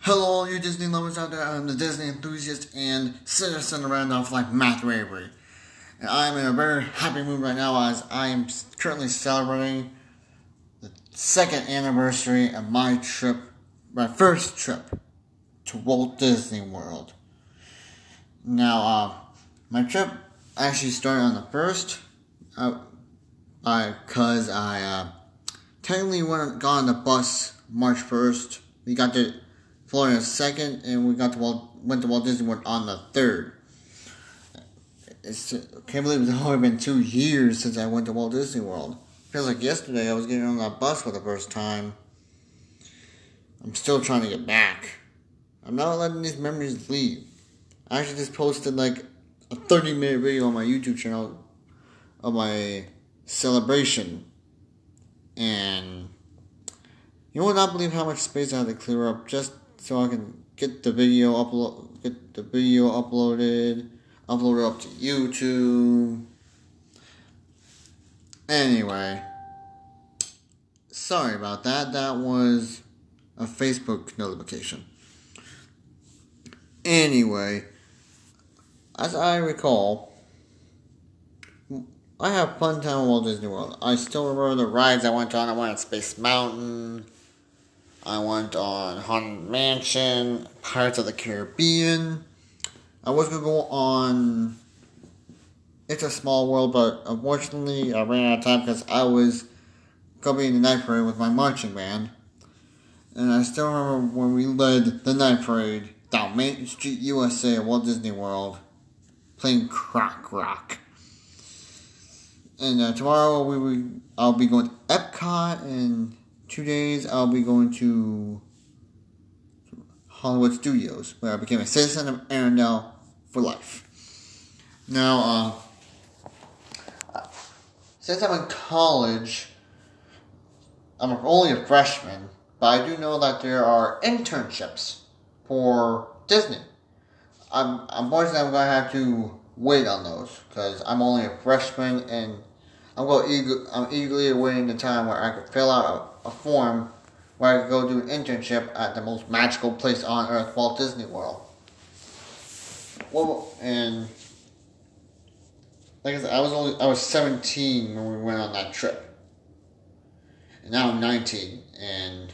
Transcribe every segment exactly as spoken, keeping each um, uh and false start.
Hello, all you Disney lovers out there. I'm the Disney enthusiast and citizen Randolph like Matthew Avery. And I'm in a very happy mood right now as I am currently celebrating the second anniversary of my trip, my first trip to Walt Disney World. Now, uh, my trip actually started on the first, uh, because I uh, technically went got on the bus March first. We got to Florida second, and we got to Walt, went to Walt Disney World on the third. It's, I can't believe it's only been two years since I went to Walt Disney World. Feels like yesterday I was getting on that bus for the first time. I'm still trying to get back. I'm not letting these memories leave. I actually just posted like a thirty minute video on my YouTube channel of my celebration. And you will not believe how much space I had to clear up just so I can get the video upload, get the video uploaded, upload it up to YouTube. Anyway, sorry about that. That was a Facebook notification. Anyway, as I recall, I have fun time at Walt Disney World. I still remember the rides I went on. I went on Space Mountain. I went on Haunted Mansion, Pirates of the Caribbean. I was going to go on It's a Small World, but unfortunately I ran out of time because I was going to be in the night parade with my marching band. And I still remember when we led the night parade down Main Street, U S A at Walt Disney World, playing Croc Rock. And uh, tomorrow we will, I'll be going to Epcot, and two days I'll be going to Hollywood Studios, where I became a citizen of Arendelle for life. Now, uh, since I'm in college, I'm only a freshman, but I do know that there are internships for Disney. I'm unfortunately I'm going to have to wait on those because I'm only a freshman, and I'm going eager, I'm eagerly awaiting the time where I could fill out a, a form where I could go do an internship at the most magical place on earth, Walt Disney World. Well, and like I said, I was only I was seventeen when we went on that trip, and now I'm nineteen, and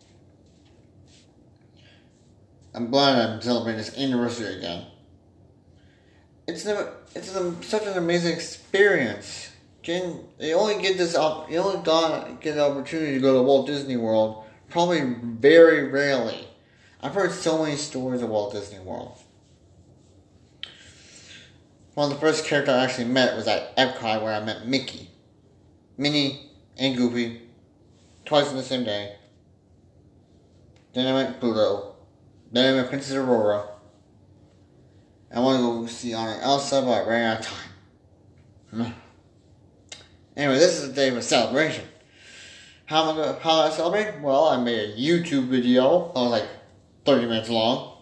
I'm glad I'm celebrating this anniversary again. It's an, it's an, such an amazing experience. Can, you only get this up. You only got get the opportunity to go to Walt Disney World probably very rarely. I've heard so many stories of Walt Disney World. One of the first characters I actually met was at Epcot, where I met Mickey, Minnie, and Goofy twice in the same day. Then I met Pluto. Then I met Princess Aurora. I want to go see Anna Elsa, but I ran out of time. Anyway, this is the day of a celebration. How am I gonna, how did I celebrate? Well, I made a YouTube video that was like thirty minutes long.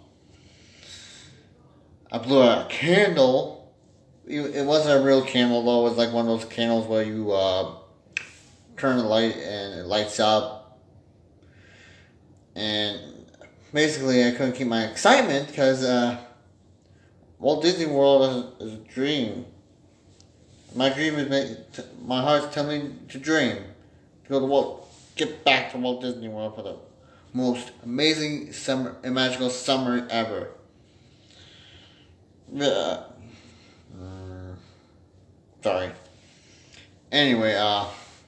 I blew out a candle. It wasn't a real candle though. It was like one of those candles where you uh, turn the light and it lights up. And basically, I couldn't keep my excitement because uh, Walt Disney World is, is a dream. My dream is, make, my heart's telling me to dream. To go to Walt, get back to Walt Disney World for the most amazing summer, and magical summer ever. Uh, mm, sorry. Anyway, uh,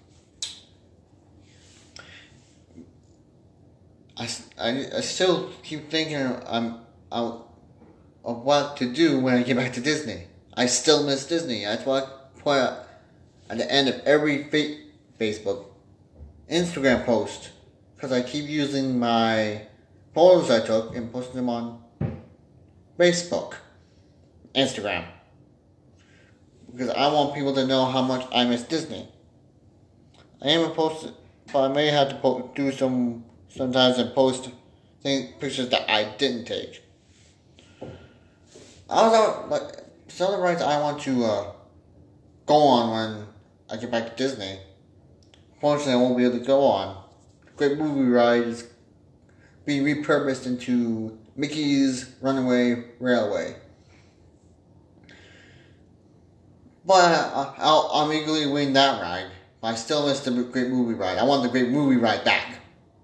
I, I, I still keep thinking I'm, I'm of what to do when I get back to Disney. I still miss Disney. That's why I put at the end of every fa- Facebook, Instagram post, because I keep using my photos I took and posting them on Facebook, Instagram, because I want people to know how much I miss Disney. I am a post, but I may have to po- do some sometimes and post things, pictures that I didn't take. I also, like, some of the rides I want to uh, go on when I get back to Disney. Fortunately, I won't be able to go on. Great movie ride is be repurposed into Mickey's Runaway Railway. But I'll, I'm eagerly waiting that ride. But I still miss the Great Movie Ride. I want the Great Movie Ride back.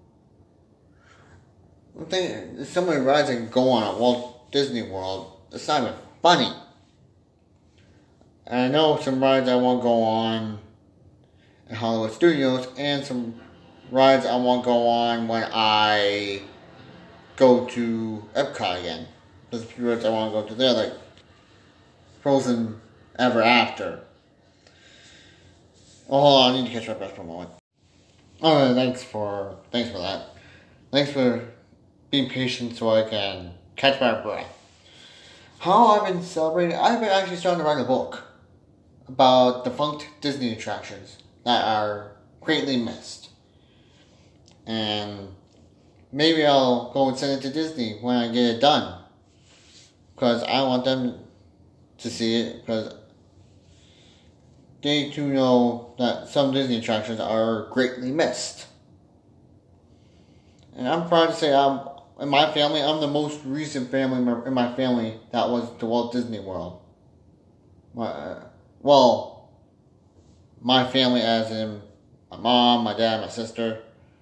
I'm thinking, there's so many rides I can go on at Walt Disney World. It's not even funny. And I know some rides I want to go on at Hollywood Studios, and some rides I want to go on when I go to Epcot again. There's a few rides I want to go to there, like Frozen Ever After. Oh, hold on, I need to catch my breath for a moment. Alright, thanks for, thanks for that. Thanks for being patient so I can catch my breath. How I've been celebrating, I've been actually starting to write a book about defunct Disney attractions that are greatly missed. And maybe I'll go and send it to Disney when I get it done. Because I want them to see it, because they too know that some Disney attractions are greatly missed. And I'm proud to say I'm, in my family, I'm the most recent family member in my family that was to Walt Disney World. My, well, my family as in my mom, my dad, my sister.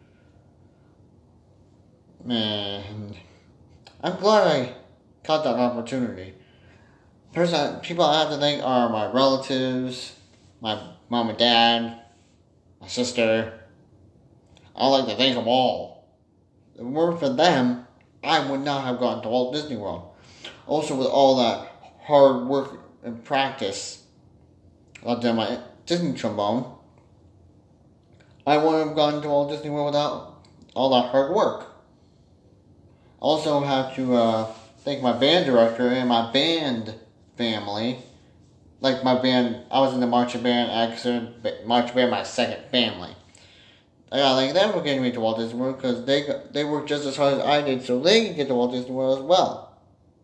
And I'm glad I got that opportunity. Person, people I have to thank are my relatives, my mom and dad, my sister. I'd like to thank them all. If it weren't for them, I would not have gotten to Walt Disney World. Also, with all that hard work and practice I did my Disney trombone, I wouldn't have gone to Walt Disney World without all that hard work. Also have to uh, thank my band director and my band family. Like my band, I was in the marching band, actually, marching band, my second family. I gotta thank them for getting me to Walt Disney World, because they they worked just as hard as I did, so they could get to Walt Disney World as well.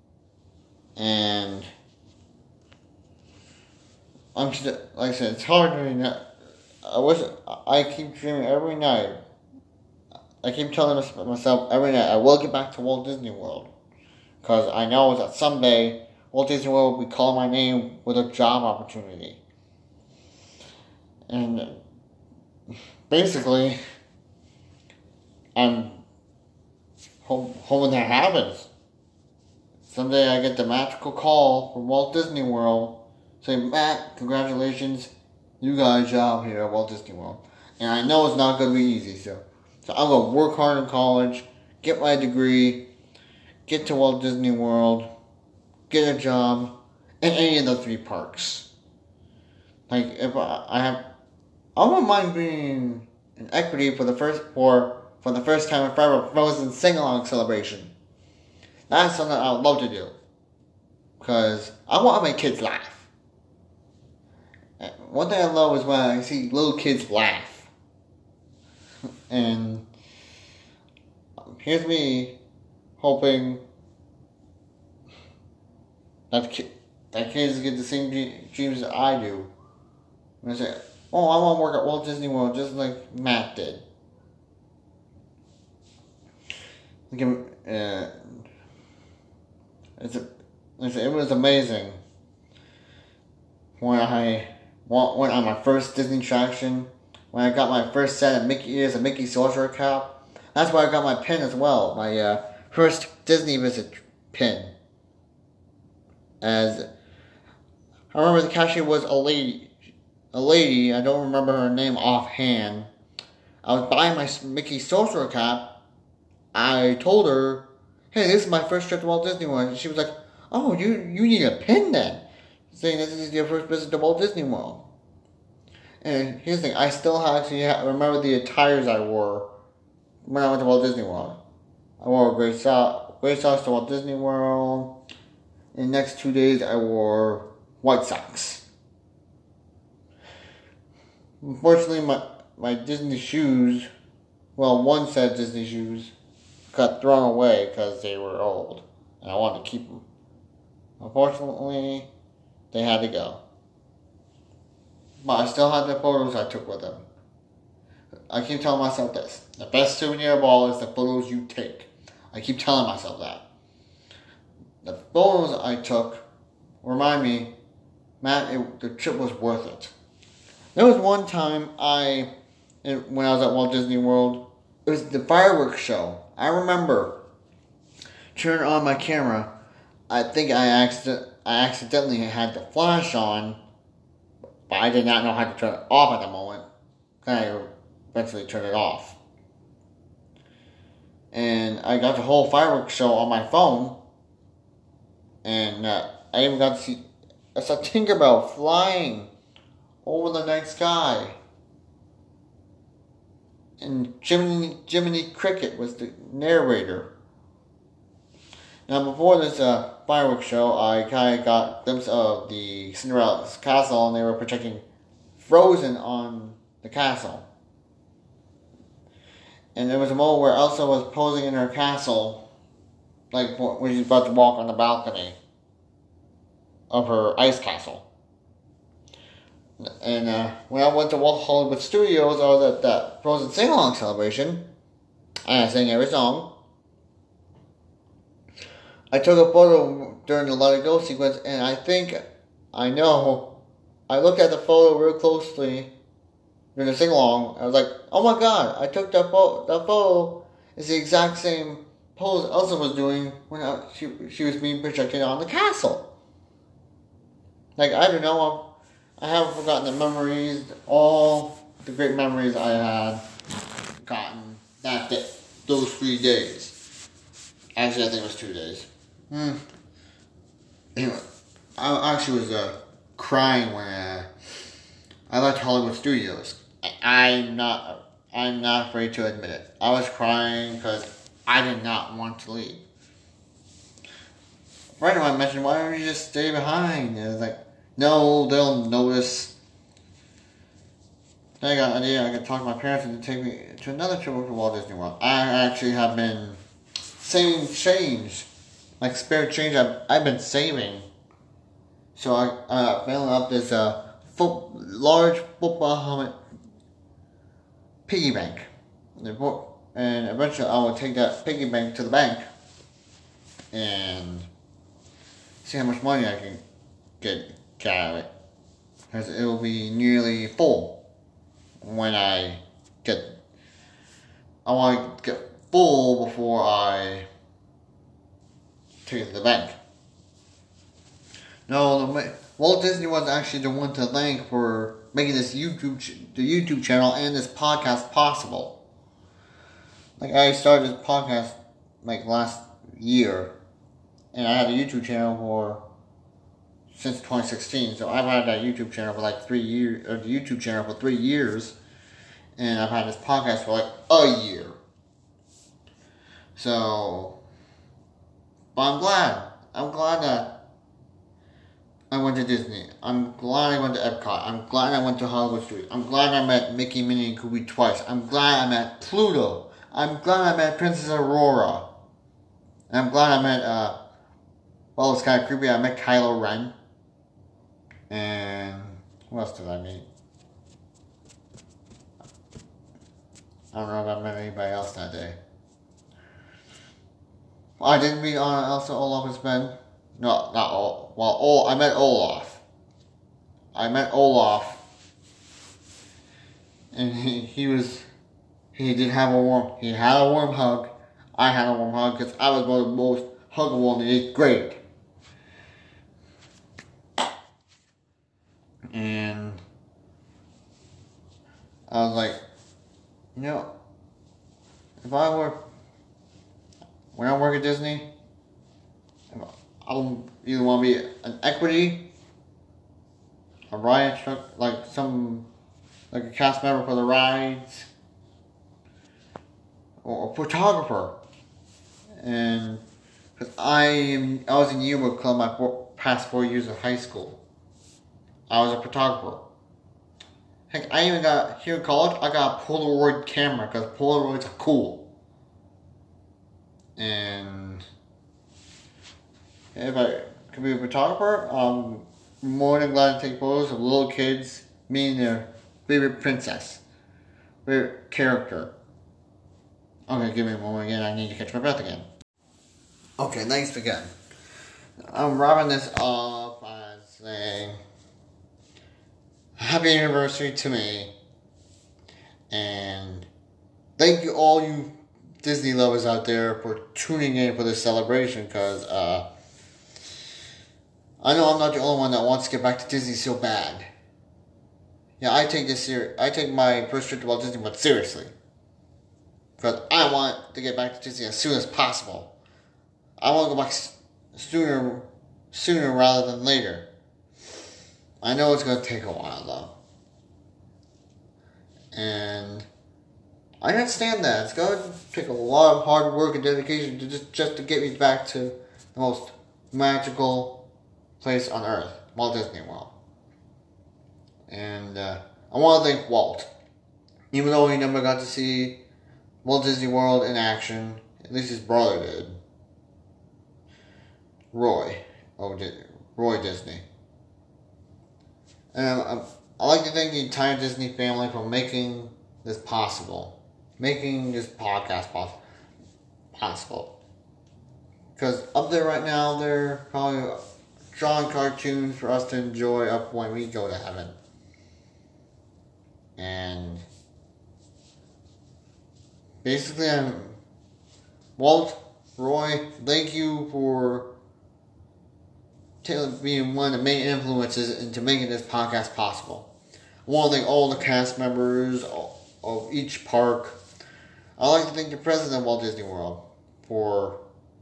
And I'm just, like I said, it's hard to me. I wish I keep dreaming every night. I keep telling myself every night I will get back to Walt Disney World, because I know that someday Walt Disney World will be calling my name with a job opportunity. And basically, I'm hoping that happens. Someday I get the magical call from Walt Disney World saying, Matt, congratulations, you got a job here at Walt Disney World. And I know it's not going to be easy, so, so I'm going to work hard in college, get my degree, get to Walt Disney World, get a job in any of the three parks. Like, if I, I have, I wouldn't mind being in equity for the first, for, for the first time in forever, Frozen sing-along celebration. That's something I would love to do. Because I want to make kids laugh. One thing I love is when I see little kids laugh. And here's me hoping that, ki- that kids get the same dreams that I do. And I say, oh, I want to work at Walt Disney World just like Matt did. Uh, it's a, it was amazing when I went on my first Disney attraction, when I got my first set of Mickey ears and Mickey Sorcerer cap. That's why I got my pin as well, my uh, first Disney visit pin. As I remember, the cashier was a lady. A lady, I don't remember her name offhand. I was buying my Mickey Sorcerer cap. I told her, hey, this is my first trip to Walt Disney World. And she was like, oh, you you need a pin then? Saying this is your first visit to Walt Disney World. And here's the thing, I still actually remember the attires I wore when I went to Walt Disney World. I wore a gray sock, gray socks to Walt Disney World. In the next two days, I wore white socks. Unfortunately, my, my Disney shoes, well, one set of Disney shoes got thrown away because they were old. And I wanted to keep them. Unfortunately, they had to go. But I still had the photos I took with them. I keep telling myself this. The best souvenir of all is the photos you take. I keep telling myself that. The photos I took remind me, Matt, it, the trip was worth it. There was one time I, when I was at Walt Disney World, it was the fireworks show. I remember turning on my camera. I think I accident, I accidentally had the flash on, but I did not know how to turn it off at the moment. Then I eventually turned it off. And I got the whole fireworks show on my phone. And uh, I even got to see, I saw Tinkerbell flying over the night sky. And Jiminy, Jiminy Cricket was the narrator. Now, before this uh, fireworks show, I kind of got a glimpse of the Cinderella's castle, and they were projecting Frozen on the castle. And there was a moment where Elsa was posing in her castle, like when she's about to walk on the balcony of her ice castle. And uh, when I went to Walt Hollywood Studios, or that, that Frozen sing-along celebration, and I sang every song, I took a photo during the Let It Go sequence, and I think, I know, I looked at the photo real closely during the sing-along. I was like, oh my god, I took that photo. That photo is the exact same pose Elsa was doing when I, she, she was being projected on the castle. Like, I don't know, I haven't forgotten the memories, all the great memories I had gotten that day, those three days. Actually, I think it was two days. Hmm. Anyway, I actually was uh, crying when uh, I left Hollywood Studios. I, I'm not, I'm not afraid to admit it. I was crying because I did not want to leave. A friend of mine mentioned, why don't you just stay behind? And I was like, no, they'll notice. Then I got an idea. I could talk to my parents and take me to another trip to Walt Disney World. I actually have been saving change, like spare change. I've, I've been saving. So I uh, filling up this uh, fo- large football helmet piggy bank, and eventually I will take that piggy bank to the bank and see how much money I can get. Get out of it, because it will be nearly full when I get. I want to get full before I take it to the bank. No, the, Walt Disney was actually the one to thank for making this YouTube, the YouTube channel and this podcast possible. Like, I started this podcast like last year, and I had a YouTube channel for. Since twenty sixteen, so I've had that YouTube channel for like three years, or the YouTube channel for three years, and I've had this podcast for like a year. So, but I'm glad. I'm glad that I went to Disney. I'm glad I went to Epcot. I'm glad I went to Hollywood Studios. I'm glad I met Mickey, Minnie, and Goofy twice. I'm glad I met Pluto. I'm glad I met Princess Aurora. And I'm glad I met, uh, well, it's kind of creepy, I met Kylo Ren. And what else did I meet? I don't know if I met anybody else that day. Well, I didn't meet Anna, Elsa, Olaf, and Sven. No, not Olaf. Well, Ol- I met Olaf. I met Olaf. And he, he was, he did have a warm, he had a warm hug. I had a warm hug because I was one of the most huggable in the eighth grade. And I was like, you know, if I were, when I work at Disney, I'll either want to be an equity, a ride instructor, like some, like a cast member for the rides, or a photographer. And because I am, I was in yearbook club my four, past four years of high school. I was a photographer. Heck, I even got, here in college, I got a Polaroid camera because Polaroids are cool. And if I could be a photographer, I'm more than glad to take photos of little kids meeting their favorite princess, favorite character. Okay, give me a moment again, I need to catch my breath again. Okay, thanks again. I'm wrapping this up by saying happy anniversary to me, and thank you all you Disney lovers out there for tuning in for this celebration, because uh, I know I'm not the only one that wants to get back to Disney so bad. Yeah, I take this ser- I take my first trip to Walt Disney World seriously, because I want to get back to Disney as soon as possible. I want to go back sooner, sooner rather than later. I know it's going to take a while though, and I understand that it's going to take a lot of hard work and dedication to just just to get me back to the most magical place on earth, Walt Disney World. And uh, I want to thank Walt, even though he never got to see Walt Disney World in action. At least his brother did. Roy, oh, Roy Disney. And I, I like to thank the entire Disney family for making this possible, making this podcast poss- possible. Because up there right now, they're probably drawing cartoons for us to enjoy up when we go to heaven. And basically, I'm Walt, Roy, thank you for being one of the main influences into making this podcast possible. I want to thank all the cast members of each park. I'd like to thank the president of Walt Disney World for,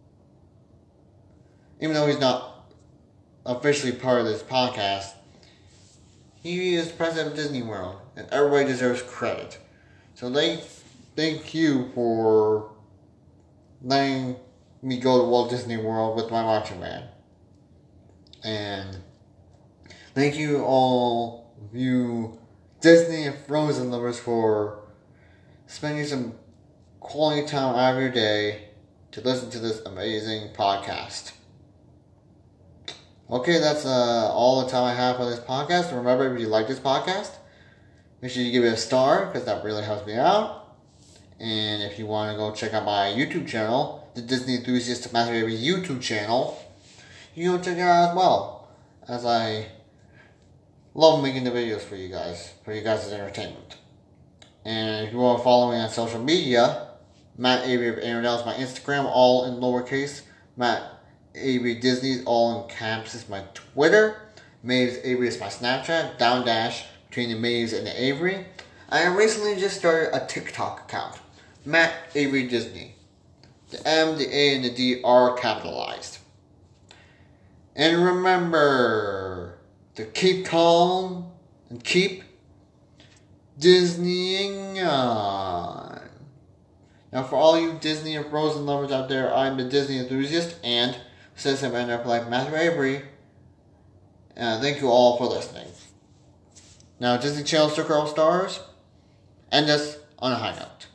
even though he's not officially part of this podcast, he is president of Disney World, and everybody deserves credit. So thank, thank you for letting me go to Walt Disney World with my marching band. And thank you all of you Disney and Frozen lovers for spending some quality time out of your day to listen to this amazing podcast. Okay, that's uh, all the time I have for this podcast. Remember, if you like this podcast, make sure you give it a star, because that really helps me out. And if you want to go check out my YouTube channel, the Disney Enthusiast Master Avery YouTube channel, you can check it out as well, as I love making the videos for you guys, for you guys' entertainment. And if you want to follow me on social media, Matt Avery of Arendelle is my Instagram, all in lowercase. Matt Avery Disney, all in caps, is my Twitter. Maves Avery is my Snapchat, down dash between the Maves and the Avery. I recently just started a TikTok account, Matt Avery Disney. The M, the A, and the D are capitalized. And remember to keep calm and keep Disneying on. Now, for all you Disney and Frozen lovers out there, I'm the Disney Enthusiast and Citizen of N F Life, Matthew Avery. And thank you all for listening. Now, Disney Channel Circle All Stars, end us on a high note.